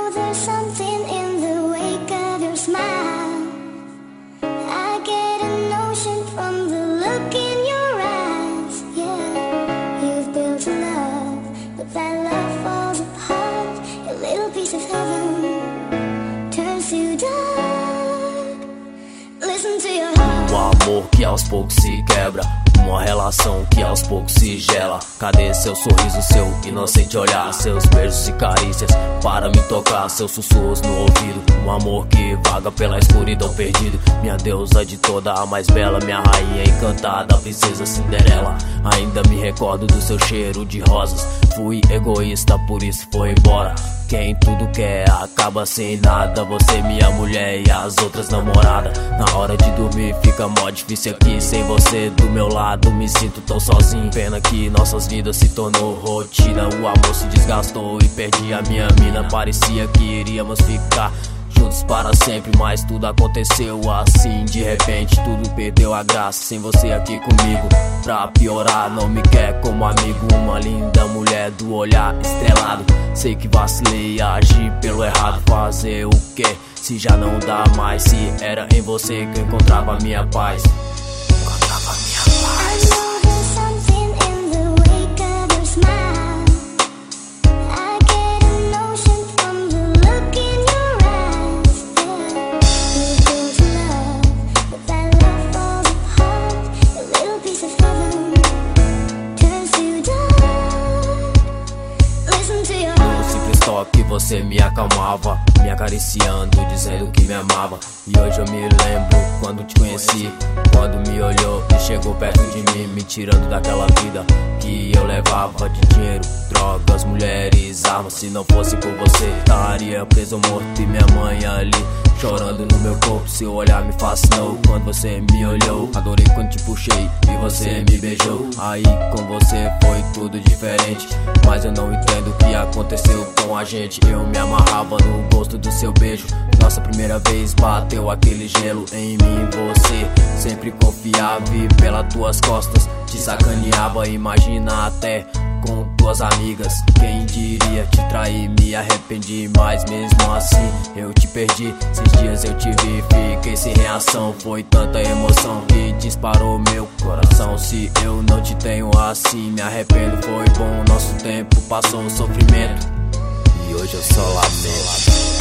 know there's something in the wake of your smile. I get a notion from the look in your eyes. Yeah, you've built a love, but that love falls apart. A little piece of heaven turns to dark. Listen to your heart. Amor que aos poucos se quebra, uma relação que aos poucos se gela. Cadê seu sorriso, seu inocente olhar, seus beijos e carícias para me tocar, seus sussurros no ouvido, um amor que vaga pela escuridão perdido. Minha deusa de toda a mais bela, minha rainha encantada, princesa Cinderela. Ainda me recordo do seu cheiro de rosas. Fui egoísta, por isso foi embora. Quem tudo quer acaba sem nada. Você minha mulher e as outras namoradas. Na hora de dormir fica mó difícil aqui sem você do meu lado, me sinto tão sozinho. Pena que nossas vidas se tornou rotina. O amor se desgastou e perdi a minha mina. Parecia que iríamos ficar juntos para sempre, mas tudo aconteceu assim. De repente tudo perdeu a graça sem você aqui comigo. Pra piorar, não me quer como amigo. Uma linda mulher do olhar estrelado. Sei que vacilei, agi pelo errado. Fazer o que se já não dá mais? Se era em você que eu encontrava a minha paz. Encontrava a minha paz. Que você me acalmava, me acariciando, dizendo que me amava. E hoje eu me lembro quando te conheci, quando me olhou e chegou perto de mim, me tirando daquela vida que eu levava de dinheiro, drogas, mulheres, armas. Se não fosse por você, estaria preso morto e minha mãe ali chorando no meu corpo. Seu olhar me fascinou quando você me olhou. Adorei quando te puxei e você me beijou. Aí com você foi tudo diferente, mas eu não entendo o que aconteceu com a gente. Eu me amarrava no gosto do seu beijo. Nossa primeira vez bateu aquele gelo em mim. Você sempre confiava e pelas tuas costas te sacaneava. Imagina até com tuas amigas. Quem diria te trair, me arrependi, mas mesmo assim eu te perdi. Esses dias eu te vi, fiquei sem reação. Foi tanta emoção que disparou meu coração. Se eu não te tenho assim, me arrependo. Foi bom, nosso tempo passou um sofrimento e hoje eu só lamento.